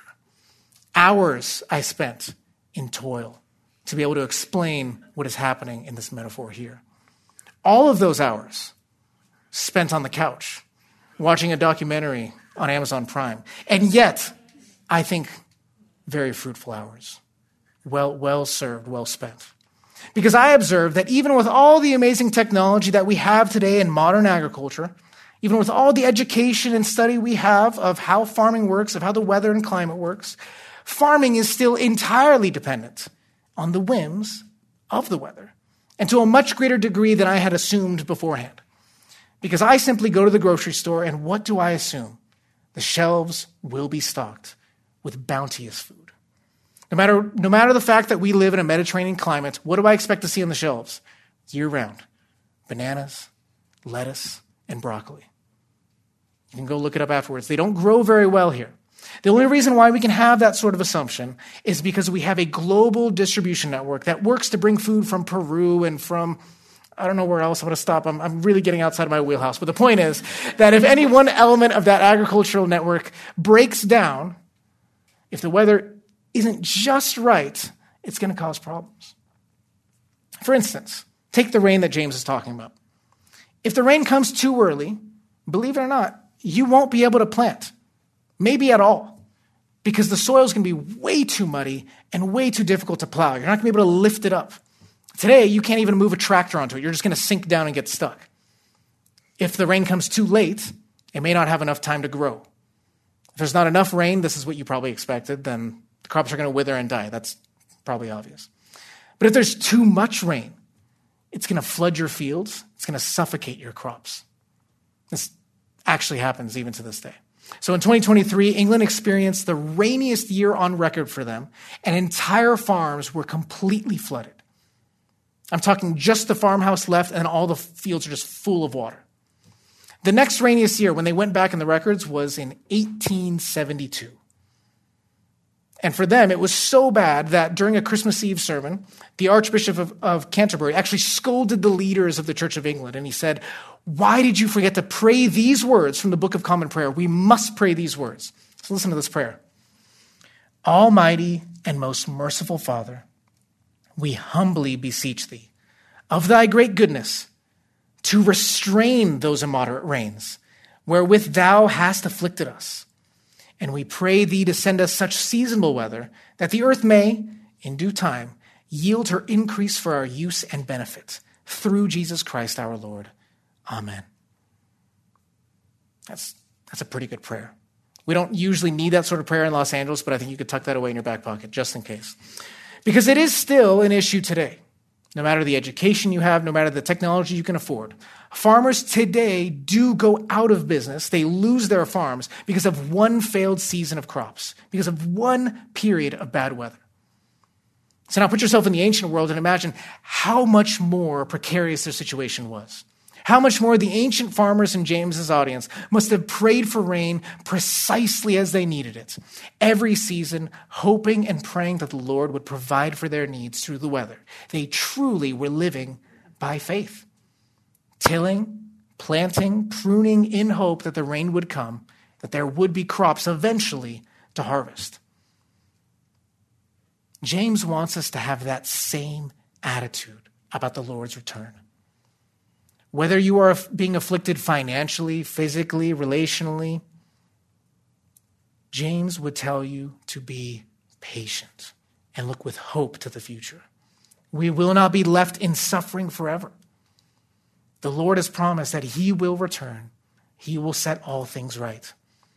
Hours I spent in toil to be able to explain what is happening in this metaphor here. All of those hours spent on the couch, watching a documentary on Amazon Prime. And yet, I think very fruitful hours. Well served, well spent. Because I observe that even with all the amazing technology that we have today in modern agriculture, even with all the education and study we have of how farming works, of how the weather and climate works, farming is still entirely dependent on the whims of the weather, and to a much greater degree than I had assumed beforehand. Because I simply go to the grocery store, and what do I assume? The shelves will be stocked with bounteous food. No matter the fact that we live in a Mediterranean climate, what do I expect to see on the shelves? Year-round. Bananas, lettuce, and broccoli. You can go look it up afterwards. They don't grow very well here. The only reason why we can have that sort of assumption is because we have a global distribution network that works to bring food from Peru and from, I don't know where else. I'm going to stop. I'm really getting outside of my wheelhouse. But the point is that if any one element of that agricultural network breaks down, if the weather isn't just right, it's going to cause problems. For instance, take the rain that James is talking about. If the rain comes too early, believe it or not, you won't be able to plant. Maybe at all. Because the soil is going to be way too muddy and way too difficult to plow. You're not going to be able to lift it up. Today, you can't even move a tractor onto it. You're just going to sink down and get stuck. If the rain comes too late, it may not have enough time to grow. If there's not enough rain, this is what you probably expected, then the crops are going to wither and die. That's probably obvious. But if there's too much rain, it's going to flood your fields. It's going to suffocate your crops. This actually happens even to this day. So in 2023, England experienced the rainiest year on record for them, and entire farms were completely flooded. I'm talking just the farmhouse left, and all the fields are just full of water. The next rainiest year, when they went back in the records, was in 1872. And for them, it was so bad that during a Christmas Eve sermon, the Archbishop of Canterbury actually scolded the leaders of the Church of England. And he said, "Why did you forget to pray these words from the Book of Common Prayer? We must pray these words." So listen to this prayer. "Almighty and most merciful Father, we humbly beseech thee, of thy great goodness, to restrain those immoderate rains, wherewith thou hast afflicted us. And we pray thee to send us such seasonable weather that the earth may, in due time, yield her increase for our use and benefit, through Jesus Christ our Lord. Amen." That's a pretty good prayer. We don't usually need that sort of prayer in Los Angeles, but I think you could tuck that away in your back pocket just in case. Because it is still an issue today. No matter the education you have, no matter the technology you can afford, farmers today do go out of business. They lose their farms because of one failed season of crops, because of one period of bad weather. So now put yourself in the ancient world and imagine how much more precarious their situation was. How much more the ancient farmers in James's audience must have prayed for rain precisely as they needed it, every season, hoping and praying that the Lord would provide for their needs through the weather. They truly were living by faith, tilling, planting, pruning in hope that the rain would come, that there would be crops eventually to harvest. James wants us to have that same attitude about the Lord's return. Whether you are being afflicted financially, physically, relationally, James would tell you to be patient and look with hope to the future. We will not be left in suffering forever. The Lord has promised that he will return. He will set all things right.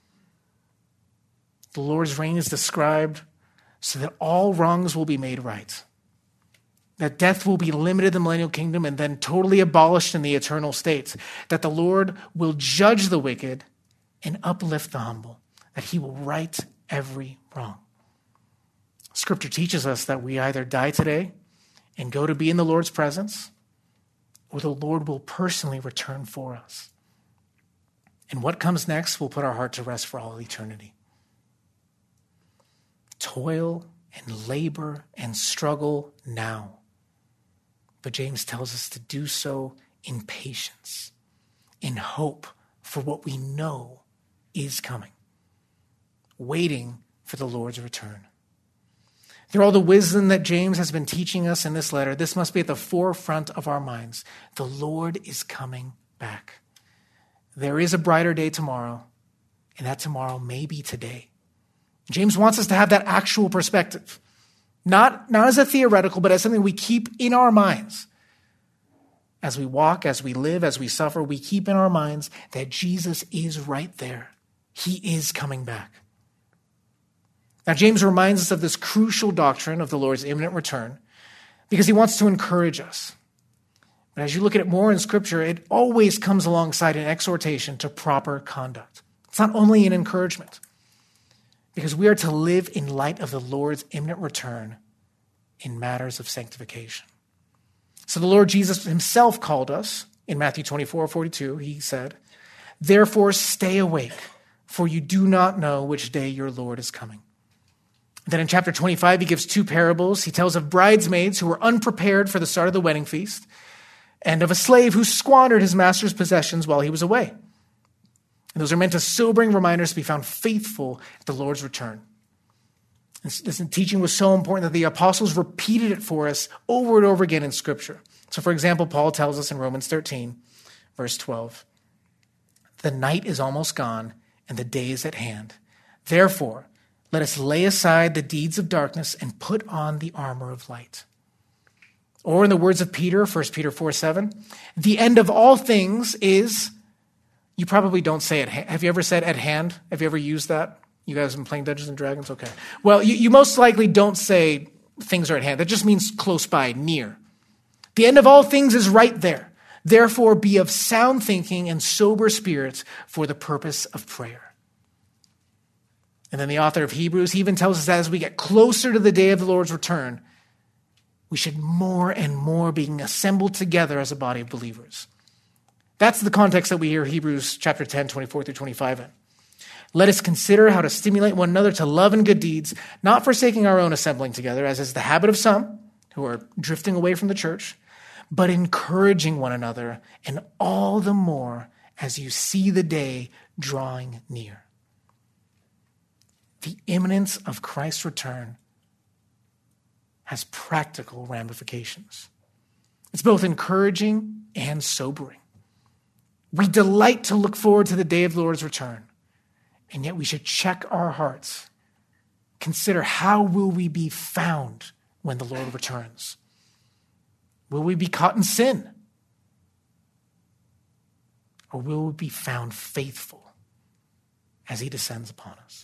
The Lord's reign is described so that all wrongs will be made right. That death will be limited in the millennial kingdom and then totally abolished in the eternal states. That the Lord will judge the wicked and uplift the humble. That he will right every wrong. Scripture teaches us that we either die today and go to be in the Lord's presence, or the Lord will personally return for us. And what comes next will put our heart to rest for all eternity. Toil and labor and struggle now. But James tells us to do so in patience, in hope for what we know is coming, waiting for the Lord's return. Through all the wisdom that James has been teaching us in this letter, this must be at the forefront of our minds. The Lord is coming back. There is a brighter day tomorrow, and that tomorrow may be today. James wants us to have that actual perspective. Not as a theoretical, but as something we keep in our minds. As we walk, as we live, as we suffer, we keep in our minds that Jesus is right there. He is coming back. Now, James reminds us of this crucial doctrine of the Lord's imminent return because he wants to encourage us. But as you look at it more in Scripture, it always comes alongside an exhortation to proper conduct. It's not only an encouragement, because we are to live in light of the Lord's imminent return in matters of sanctification. So the Lord Jesus himself called us in Matthew 24:42. He said, "Therefore stay awake, for you do not know which day your Lord is coming." Then in chapter 25, he gives two parables. He tells of bridesmaids who were unprepared for the start of the wedding feast, and of a slave who squandered his master's possessions while he was away. And those are meant as sobering reminders to be found faithful at the Lord's return. This teaching was so important that the apostles repeated it for us over and over again in Scripture. So, for example, Paul tells us in Romans 13, verse 12, "The night is almost gone, and the day is at hand. Therefore, let us lay aside the deeds of darkness and put on the armor of light." Or in the words of Peter, 1 Peter 4:7, "The end of all things is..." You probably don't say it. Have you ever said "at hand"? Have you ever used that? You guys have been playing Dungeons and Dragons? Okay. Well, you most likely don't say things are at hand. That just means close by, near. The end of all things is right there. Therefore, be of sound thinking and sober spirits for the purpose of prayer. And then the author of Hebrews, he even tells us that as we get closer to the day of the Lord's return, we should more and more being assembled together as a body of believers. That's the context that we hear Hebrews chapter 10, 24 through 25 in. Let us consider how to stimulate one another to love and good deeds, not forsaking our own assembling together, as is the habit of some who are drifting away from the church, but encouraging one another, and all the more as you see the day drawing near. The imminence of Christ's return has practical ramifications. It's both encouraging and sobering. We delight to look forward to the day of the Lord's return, and yet we should check our hearts. Consider, how will we be found when the Lord returns? Will we be caught in sin? Or will we be found faithful as he descends upon us?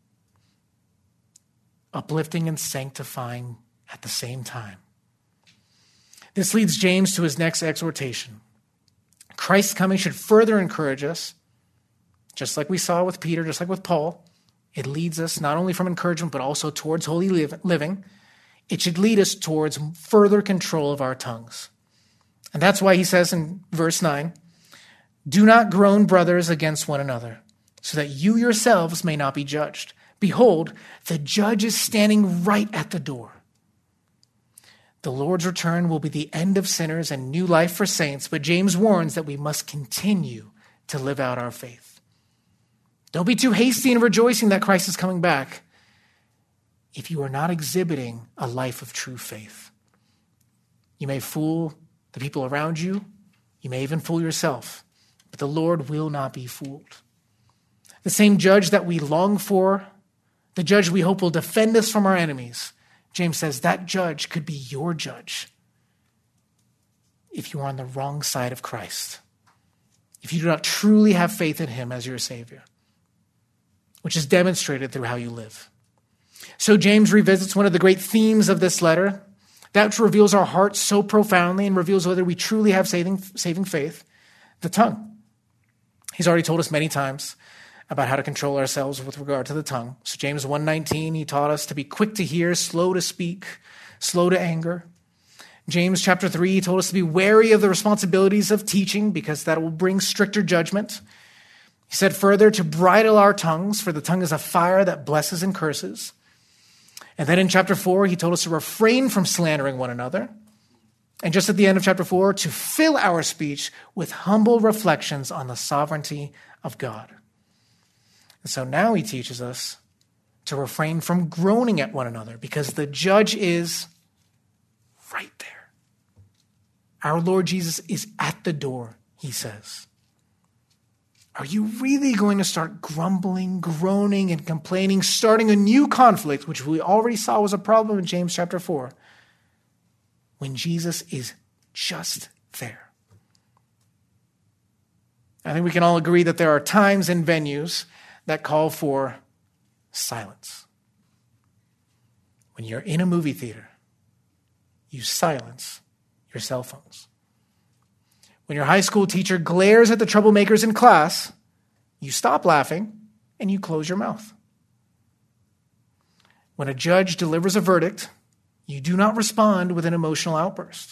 Uplifting and sanctifying at the same time. This leads James to his next exhortation. Christ's coming should further encourage us, just like we saw with Peter, just like with Paul. It leads us not only from encouragement, but also towards holy living. It should lead us towards further control of our tongues. And that's why he says in verse 9, do not groan, brothers, against one another, so that you yourselves may not be judged. Behold, the judge is standing right at the door. The Lord's return will be the end of sinners and new life for saints, but James warns that we must continue to live out our faith. Don't be too hasty in rejoicing that Christ is coming back if you are not exhibiting a life of true faith. You may fool the people around you. You may even fool yourself, but the Lord will not be fooled. The same judge that we long for, the judge we hope will defend us from our enemies, James says that judge could be your judge if you are on the wrong side of Christ, if you do not truly have faith in him as your Savior, which is demonstrated through how you live. So James revisits one of the great themes of this letter, that which reveals our hearts so profoundly and reveals whether we truly have saving faith, the tongue. He's already told us many times about how to control ourselves with regard to the tongue. So James 1:19, he taught us to be quick to hear, slow to speak, slow to anger. James chapter 3, he told us to be wary of the responsibilities of teaching because that will bring stricter judgment. He said further to bridle our tongues, for the tongue is a fire that blesses and curses. And then in chapter 4, he told us to refrain from slandering one another. And just at the end of chapter 4, to fill our speech with humble reflections on the sovereignty of God. And so now he teaches us to refrain from groaning at one another because the judge is right there. Our Lord Jesus is at the door, he says. Are you really going to start grumbling, groaning, and complaining, starting a new conflict, which we already saw was a problem in James chapter 4, when Jesus is just there? I think we can all agree that there are times and venues that call for silence. When you're in a movie theater, you silence your cell phones. When your high school teacher glares at the troublemakers in class, you stop laughing and you close your mouth. When a judge delivers a verdict, you do not respond with an emotional outburst.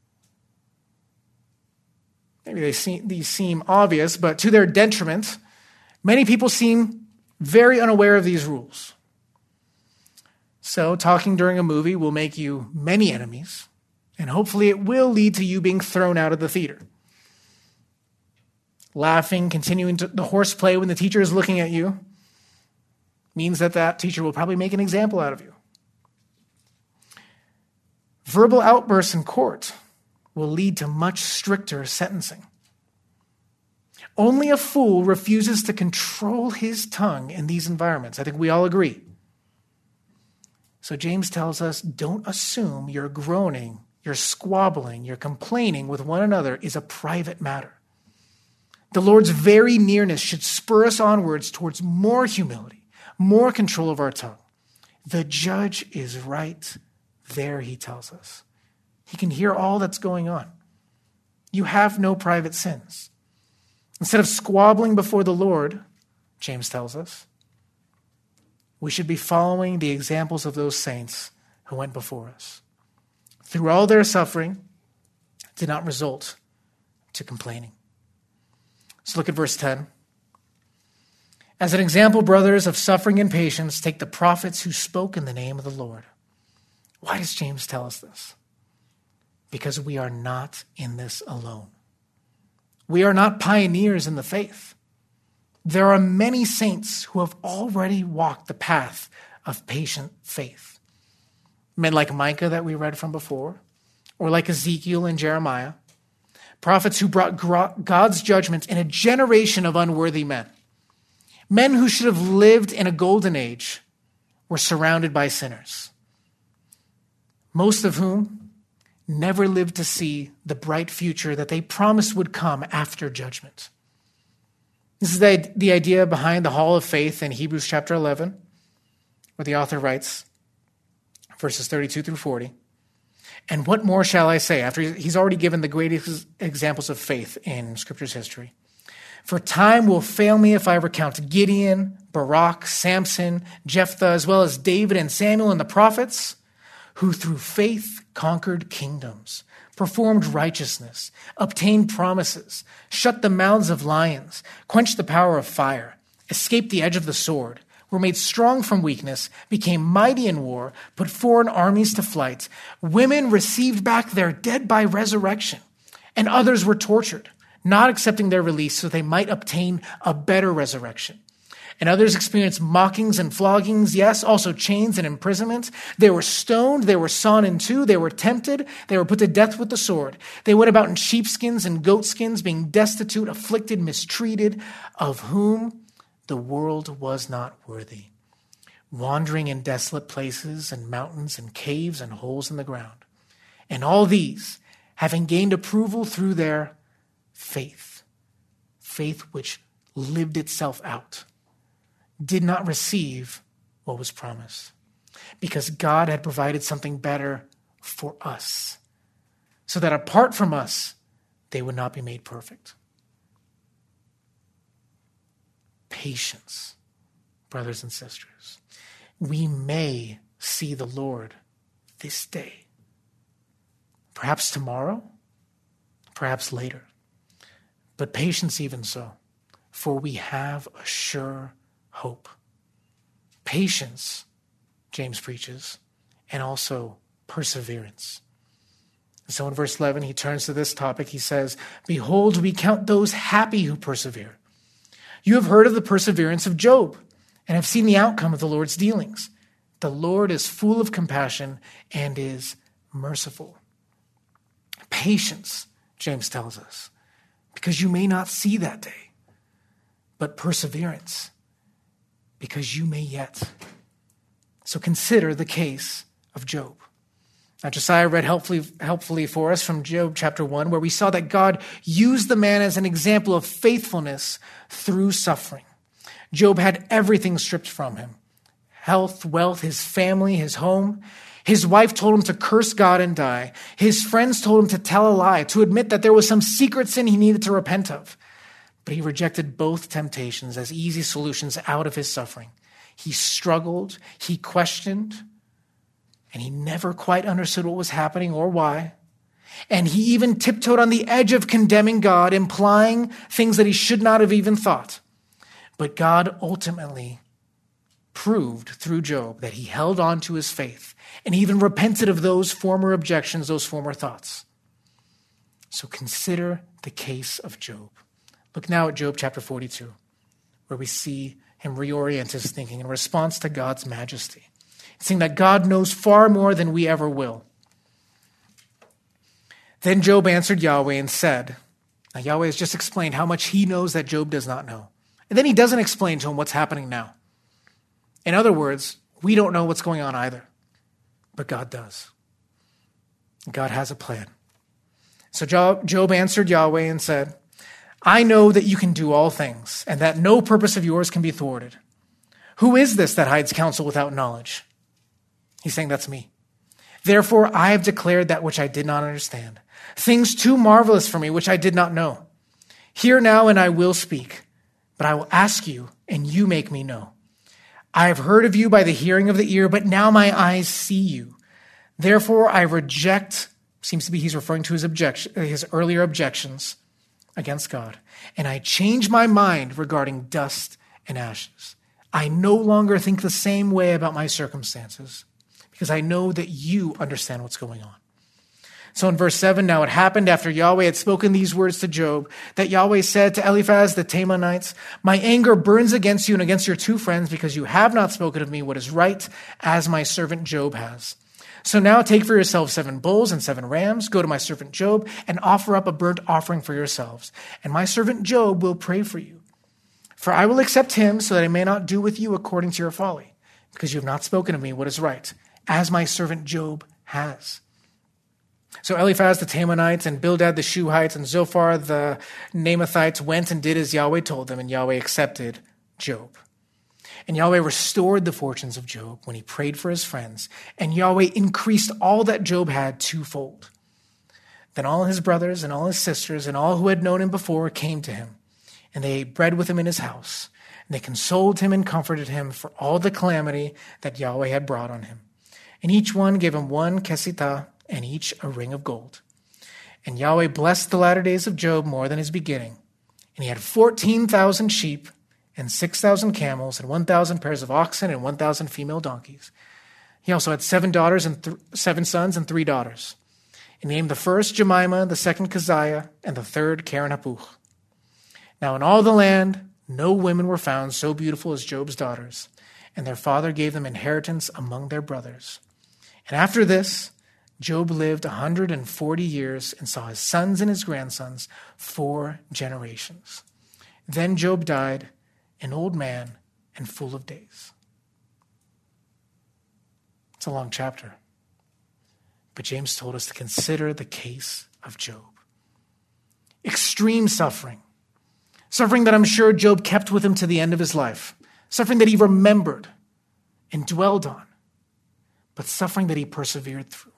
Maybe these seem obvious, but to their detriment, many people seem very unaware of these rules. So talking during a movie will make you many enemies, and hopefully it will lead to you being thrown out of the theater. Laughing, continuing the horseplay when the teacher is looking at you, means that teacher will probably make an example out of you. Verbal outbursts in court will lead to much stricter sentencing. Only a fool refuses to control his tongue in these environments. I think we all agree. So James tells us, don't assume your groaning, your squabbling, your complaining with one another is a private matter. The Lord's very nearness should spur us onwards towards more humility, more control of our tongue. The judge is right there, he tells us. He can hear all that's going on. You have no private sins. Instead of squabbling before the Lord, James tells us, we should be following the examples of those saints who went before us. Through all their suffering, did not result to complaining. Let's look at verse 10. As an example, brothers, of suffering and patience, take the prophets who spoke in the name of the Lord. Why does James tell us this? Because we are not in this alone. We are not pioneers in the faith. There are many saints who have already walked the path of patient faith. Men like Micah that we read from before, or like Ezekiel and Jeremiah, prophets who brought God's judgment in a generation of unworthy men. Men who should have lived in a golden age were surrounded by sinners, most of whom never lived to see the bright future that they promised would come after judgment. This is the idea behind the Hall of Faith in Hebrews chapter 11, where the author writes, verses 32 through 40, "And what more shall I say?" After he's already given the greatest examples of faith in Scripture's history. "For time will fail me if I recount Gideon, Barak, Samson, Jephthah, as well as David and Samuel and the prophets, who through faith conquered kingdoms, performed righteousness, obtained promises, shut the mouths of lions, quenched the power of fire, escaped the edge of the sword, were made strong from weakness, became mighty in war, put foreign armies to flight. Women received back their dead by resurrection, and others were tortured, not accepting their release so they might obtain a better resurrection. And others experienced mockings and floggings, yes, also chains and imprisonment. They were stoned, they were sawn in two, they were tempted, they were put to death with the sword. They went about in sheepskins and goatskins, being destitute, afflicted, mistreated, of whom the world was not worthy, wandering in desolate places and mountains and caves and holes in the ground. And all these, having gained approval through their faith which lived itself out, did not receive what was promised, because God had provided something better for us, so that apart from us, they would not be made perfect." Patience, brothers and sisters. We may see the Lord this day, perhaps tomorrow, perhaps later, but patience even so, for we have a sure hope. Patience, James preaches, and also perseverance. So in verse 11, he turns to this topic. He says, "Behold, we count those happy who persevere. You have heard of the perseverance of Job and have seen the outcome of the Lord's dealings. The Lord is full of compassion and is merciful." Patience, James tells us, because you may not see that day, but perseverance, because you may yet. So consider the case of Job. Now, Josiah read helpfully for us from Job chapter 1, where we saw that God used the man as an example of faithfulness through suffering. Job had everything stripped from him: health, wealth, his family, his home. His wife told him to curse God and die. His friends told him to tell a lie, to admit that there was some secret sin he needed to repent of. But he rejected both temptations as easy solutions out of his suffering. He struggled, he questioned, and he never quite understood what was happening or why. And he even tiptoed on the edge of condemning God, implying things that he should not have even thought. But God ultimately proved through Job that he held on to his faith and even repented of those former objections, those former thoughts. So consider the case of Job. Look now at Job chapter 42, where we see him reorient his thinking in response to God's majesty, saying that God knows far more than we ever will. Then Job answered Yahweh and said, now Yahweh has just explained how much he knows that Job does not know. And then he doesn't explain to him what's happening now. In other words, we don't know what's going on either, but God does. God has a plan. So Job answered Yahweh and said, I know that you can do all things, and that no purpose of yours can be thwarted. Who is this that hides counsel without knowledge? He's saying, that's me. Therefore, I have declared that which I did not understand, things too marvelous for me, which I did not know. Hear now, and I will speak, but I will ask you, and you make me know. I have heard of you by the hearing of the ear, but now my eyes see you. Therefore, I reject, seems to be he's referring to his earlier objections against God, and I change my mind regarding dust and ashes. I no longer think the same way about my circumstances because I know that you understand what's going on. So in verse 7, now it happened after Yahweh had spoken these words to Job that Yahweh said to Eliphaz the Temanites, my anger burns against you and against your two friends because you have not spoken of me what is right as my servant Job has. So now take for yourselves 7 bulls and 7 rams, go to my servant Job and offer up a burnt offering for yourselves. And my servant Job will pray for you. For I will accept him so that I may not do with you according to your folly, because you have not spoken of me what is right, as my servant Job has. So Eliphaz the Temanites and Bildad the Shuhites and Zophar the Namathites went and did as Yahweh told them, and Yahweh accepted Job. And Yahweh restored the fortunes of Job when he prayed for his friends, and Yahweh increased all that Job had twofold. Then all his brothers and all his sisters and all who had known him before came to him, and they ate bread with him in his house, and they consoled him and comforted him for all the calamity that Yahweh had brought on him. And each one gave him 1 kesitah, and each a ring of gold. And Yahweh blessed the latter days of Job more than his beginning. And he had 14,000 sheep and 6,000 camels and 1,000 pairs of oxen and 1,000 female donkeys. He also had 7 daughters and 7 sons and 3 daughters. And he named the first Jemimah, the second Keziah, and the third Karen Hapuch. Now in all the land, no women were found so beautiful as Job's daughters, and their father gave them inheritance among their brothers. And after this, Job lived 140 years and saw his sons and his grandsons 4 generations. Then Job died, an old man and full of days. It's a long chapter. But James told us to consider the case of Job. Extreme suffering. Suffering that I'm sure Job kept with him to the end of his life. Suffering that he remembered and dwelled on. But suffering that he persevered through.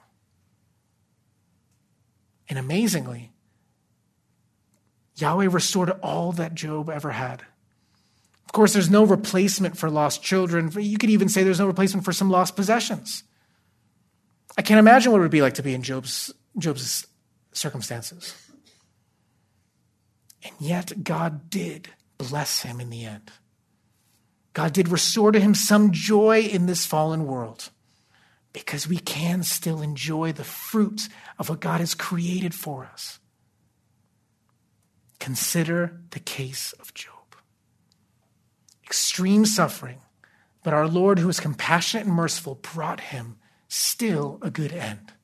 And amazingly, Yahweh restored all that Job ever had. Of course, there's no replacement for lost children. You could even say there's no replacement for some lost possessions. I can't imagine what it would be like to be in Job's circumstances. And yet God did bless him in the end. God did restore to him some joy in this fallen world, because we can still enjoy the fruit of what God has created for us. Consider the case of Job. Extreme suffering, but our Lord, who is compassionate and merciful, brought him still a good end.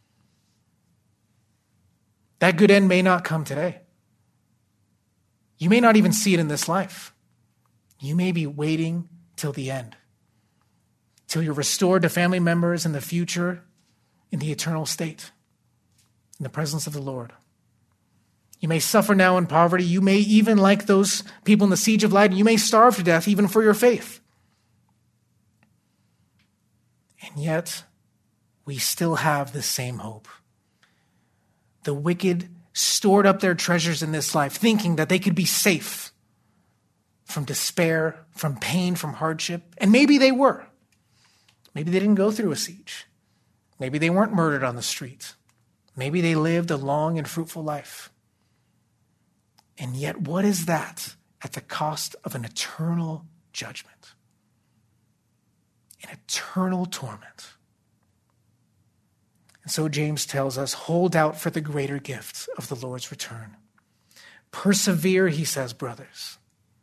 That good end may not come today. You may not even see it in this life. You may be waiting till the end, till you're restored to family members in the future, in the eternal state, in the presence of the Lord. You may suffer now in poverty. You may even, like those people in the siege of Lydda, you may starve to death even for your faith. And yet, we still have the same hope. The wicked stored up their treasures in this life, thinking that they could be safe from despair, from pain, from hardship. And maybe they were. Maybe they didn't go through a siege. Maybe they weren't murdered on the street. Maybe they lived a long and fruitful life. And yet, what is that at the cost of an eternal judgment? An eternal torment. And so James tells us, hold out for the greater gift of the Lord's return. Persevere, he says, brothers,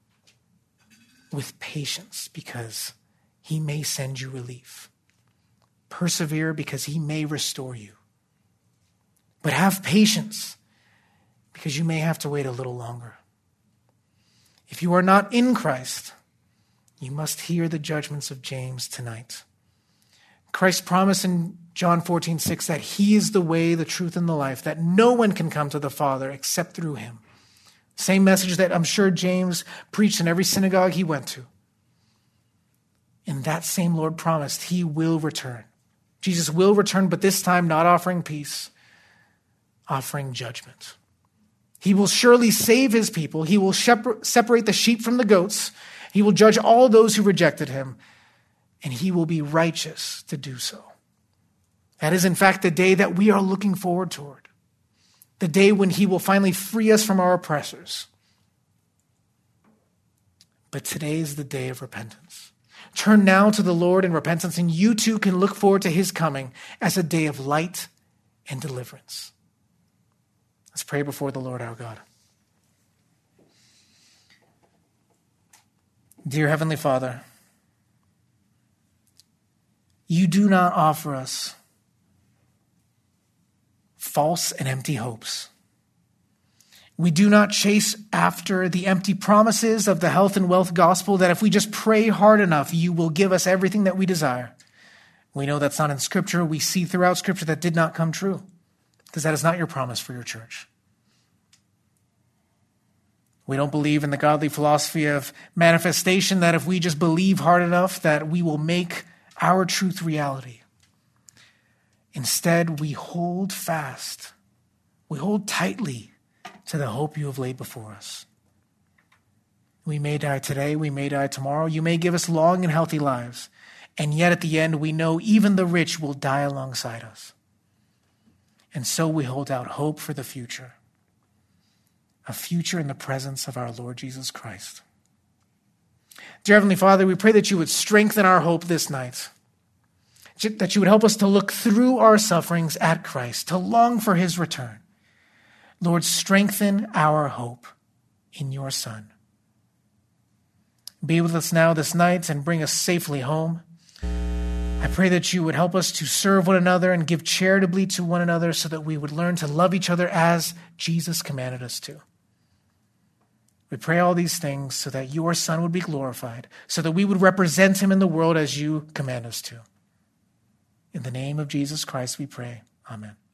with patience, because he may send you relief. Persevere because he may restore you. But have patience, because you may have to wait a little longer. If you are not in Christ, you must hear the judgments of James tonight. Christ promised in John 14:6 that he is the way, the truth, and the life, that no one can come to the Father except through him. Same message that I'm sure James preached in every synagogue he went to. And that same Lord promised he will return. Jesus will return, but this time not offering peace, offering judgment. He will surely save his people. He will separate the sheep from the goats. He will judge all those who rejected him, and he will be righteous to do so. That is, in fact, the day that we are looking forward toward. The day when he will finally free us from our oppressors. But today is the day of repentance. Turn now to the Lord in repentance, and you too can look forward to his coming as a day of light and deliverance. Let's pray before the Lord our God. Dear Heavenly Father, you do not offer us false and empty hopes. We do not chase after the empty promises of the health and wealth gospel that if we just pray hard enough, you will give us everything that we desire. We know that's not in Scripture. We see throughout Scripture that did not come true, because that is not your promise for your church. We don't believe in the godly philosophy of manifestation that if we just believe hard enough that we will make our truth reality. Instead, we hold fast. We hold tightly to the hope you have laid before us. We may die today, we may die tomorrow. You may give us long and healthy lives. And yet at the end, we know even the rich will die alongside us. And so we hold out hope for the future. A future in the presence of our Lord Jesus Christ. Dear Heavenly Father, we pray that you would strengthen our hope this night. That you would help us to look through our sufferings at Christ, to long for his return. Lord, strengthen our hope in your Son. Be with us now this night and bring us safely home. I pray that you would help us to serve one another and give charitably to one another so that we would learn to love each other as Jesus commanded us to. We pray all these things so that your Son would be glorified, so that we would represent him in the world as you command us to. In the name of Jesus Christ we pray. Amen.